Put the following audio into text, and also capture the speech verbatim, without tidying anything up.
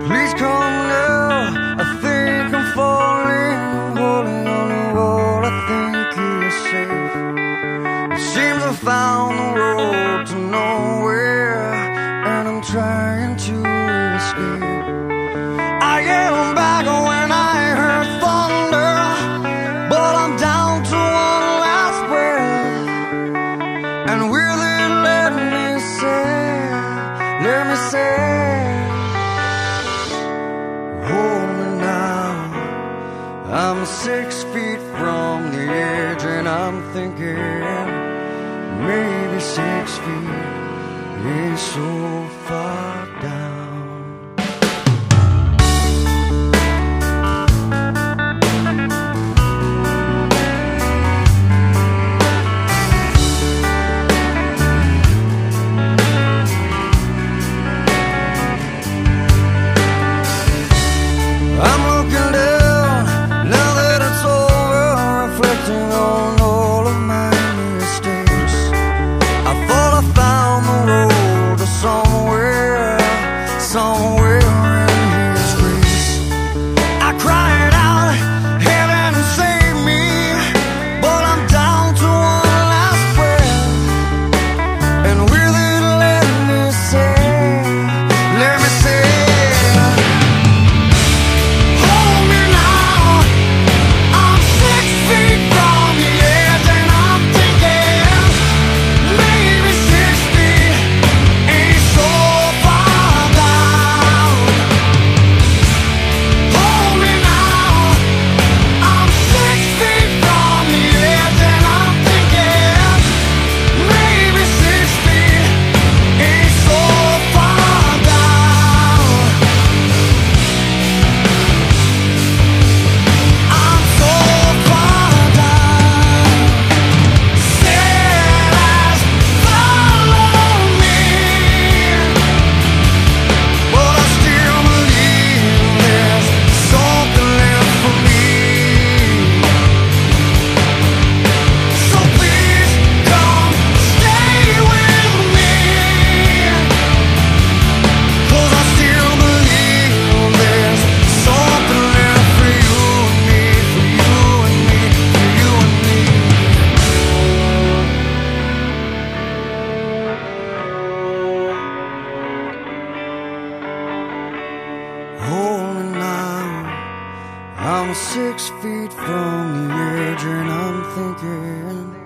Please come now, I think I'm falling, holding on to what I think is safe. It seems I found the road to nowhere, and I'm trying to escape. I am back when I heard thunder, but I'm down to one last breath. And will it let me say, let me say, hold me now. I'm six feet from the edge, and I'm thinking maybe six feet is so far down. I'm looking down, now that it's over, reflecting on all of my mistakes. I thought I found the road to somewhere, somewhere in His grace. I cried out, heaven save me, but I'm down to one last breath. And will it let me say, let me say, I'm six feet from the edge, and I'm thinking